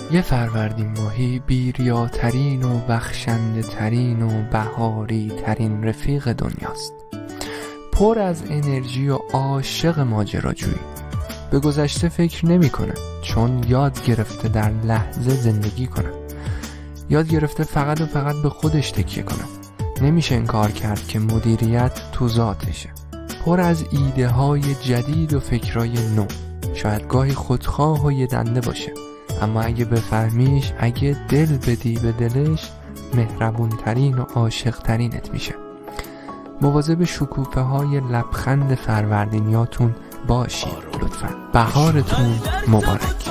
یه فروردین ماهی بیریاترین و بخشنده ترین و بهاری ترین رفیق دنیاست. پر از انرژی و عاشق ماجراجویی. به گذشته فکر نمی‌کنه، چون یاد گرفته در لحظه زندگی کنه. یاد گرفته فقط و فقط به خودش تکیه کنه. نمیشه انکار کرد که مدیریت تو ذاتشه. پر از ایده های جدید و فکرای نو. شاید گاهی خودخواه و یه دنده باشه، اما اگه بفهمیش، اگه دل بدی به دلش، مهربون ترین و عاشق ترینت میشه. مواظب شکوفه های لبخند فروردینیاتون باشید لطفاً. بهارتون مبارک.